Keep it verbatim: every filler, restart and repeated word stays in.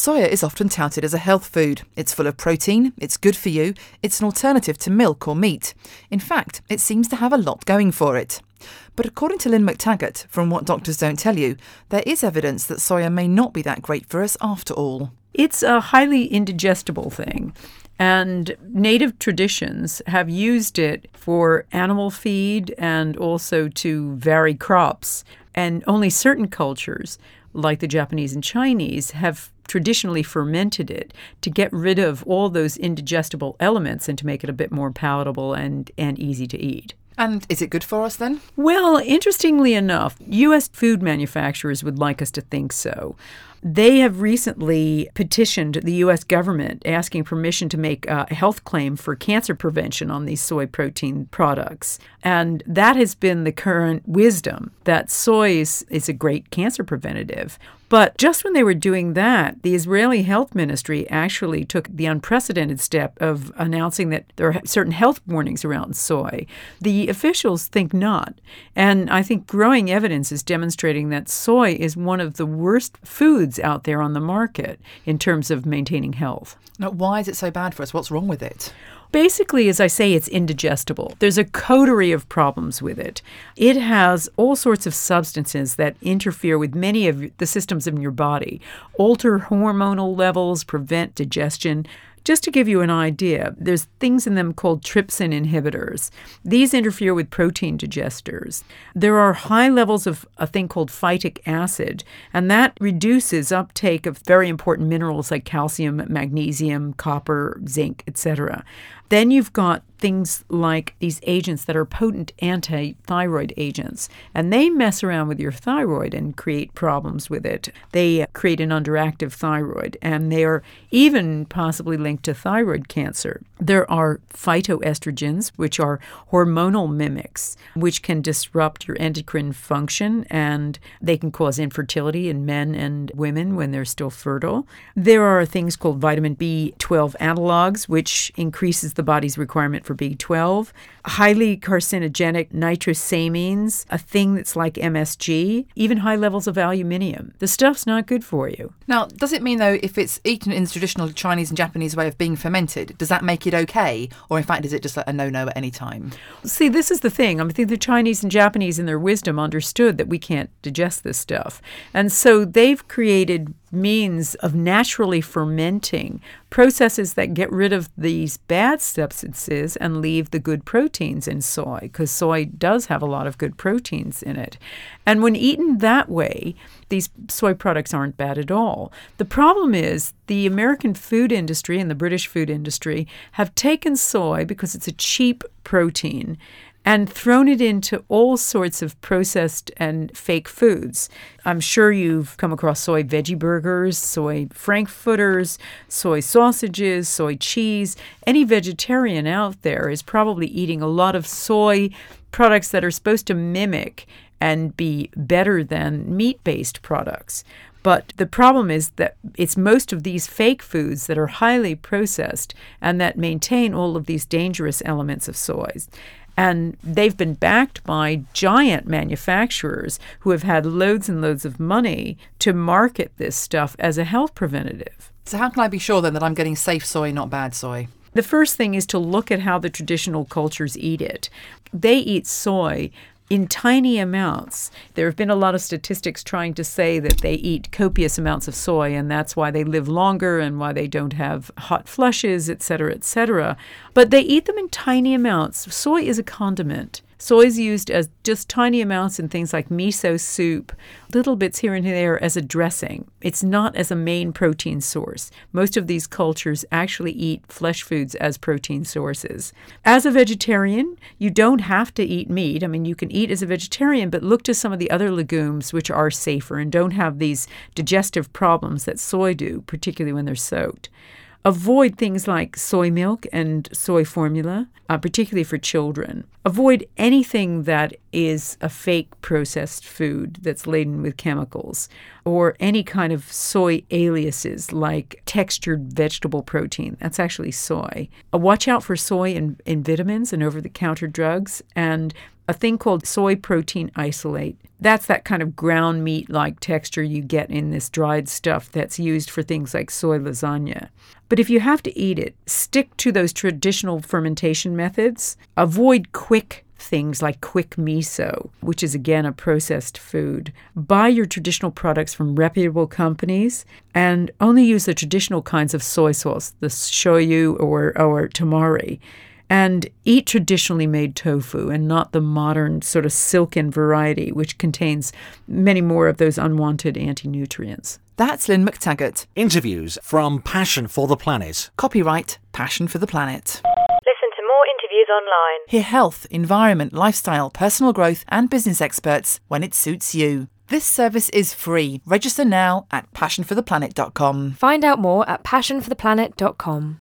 Soya is often touted as a health food. It's full of protein, it's good for you, it's an alternative to milk or meat. In fact, it seems to have a lot going for it. But according to Lynn McTaggart, from What Doctors Don't Tell You, there is evidence that soya may not be that great for us after all. It's a highly indigestible thing, and native traditions have used it for animal feed and also to vary crops. And only certain cultures, like the Japanese and Chinese, have traditionally fermented it to get rid of all those indigestible elements and to make it a bit more palatable and, and easy to eat. And is it good for us then? Well, interestingly enough, U S food manufacturers would like us to think so. They have recently petitioned the U S government asking permission to make a health claim for cancer prevention on these soy protein products. And that has been the current wisdom, that soy is, is a great cancer preventative. But just when they were doing that, the Israeli Health Ministry actually took the unprecedented step of announcing that there are certain health warnings around soy. The officials think not. And I think growing evidence is demonstrating that soy is one of the worst foods out there on the market in terms of maintaining health. Now, why is it so bad for us? What's wrong with it? Basically, as I say, it's indigestible. There's a coterie of problems with it. It has all sorts of substances that interfere with many of the systems in your body, alter hormonal levels, prevent digestion. Just to give you an idea, there's things in them called trypsin inhibitors. These interfere with protein digesters. There are high levels of a thing called phytic acid, and that reduces uptake of very important minerals like calcium, magnesium, copper, zinc, et cetera. Then you've got things like these agents that are potent anti-thyroid agents, and they mess around with your thyroid and create problems with it. They create an underactive thyroid, and they are even possibly linked to thyroid cancer. There are phytoestrogens, which are hormonal mimics, which can disrupt your endocrine function, and they can cause infertility in men and women when they're still fertile. There are things called vitamin B twelve analogs, which increases the body's requirement for B twelve, highly carcinogenic nitrosamines, a thing that's like M S G, even high levels of aluminium. The stuff's not good for you. Now, does it mean, though, if it's eaten in the traditional Chinese and Japanese way of being fermented, does that make it okay? Or, in fact, is it just a no-no at any time? See, this is the thing. I think the Chinese and Japanese, in their wisdom, understood that we can't digest this stuff. And so they've created means of naturally fermenting processes that get rid of these bad substances and leave the good proteins in soy, because soy does have a lot of good proteins in it. And when eaten that way, these soy products aren't bad at all. The problem is the American food industry and the British food industry have taken soy, because it's a cheap protein, and thrown it into all sorts of processed and fake foods. I'm sure you've come across soy veggie burgers, soy frankfurters, soy sausages, soy cheese. Any vegetarian out there is probably eating a lot of soy products that are supposed to mimic and be better than meat-based products. But the problem is that it's most of these fake foods that are highly processed and that maintain all of these dangerous elements of soy. And they've been backed by giant manufacturers who have had loads and loads of money to market this stuff as a health preventative. So how can I be sure then that I'm getting safe soy, not bad soy? The first thing is to look at how the traditional cultures eat it. They eat soy in tiny amounts. There have been a lot of statistics trying to say that they eat copious amounts of soy, and that's why they live longer and why they don't have hot flushes, et cetera, et cetera. But they eat them in tiny amounts. Soy is a condiment. Soy is used as just tiny amounts in things like miso soup, little bits here and there as a dressing. It's not as a main protein source. Most of these cultures actually eat flesh foods as protein sources. As a vegetarian, you don't have to eat meat. I mean, you can eat as a vegetarian, but look to some of the other legumes which are safer and don't have these digestive problems that soy do, particularly when they're soaked. Avoid things like soy milk and soy formula, uh, particularly for children. Avoid anything that is a fake processed food that's laden with chemicals, or any kind of soy aliases like textured vegetable protein. That's actually soy. Uh, watch out for soy in, in vitamins and over-the-counter drugs, and a thing called soy protein isolate. That's that kind of ground meat-like texture you get in this dried stuff that's used for things like soy lasagna. But if you have to eat it, stick to those traditional fermentation methods. Avoid quick things like quick miso, which is again a processed food. Buy your traditional products from reputable companies and only use the traditional kinds of soy sauce, the shoyu or, or tamari. And eat traditionally made tofu and not the modern sort of silken variety, which contains many more of those unwanted anti-nutrients. That's Lynn McTaggart. Interviews from Passion for the Planet. Copyright Passion for the Planet. Listen to more interviews online. Hear health, environment, lifestyle, personal growth and business experts when it suits you. This service is free. Register now at passion for the planet dot com. Find out more at passion for the planet dot com.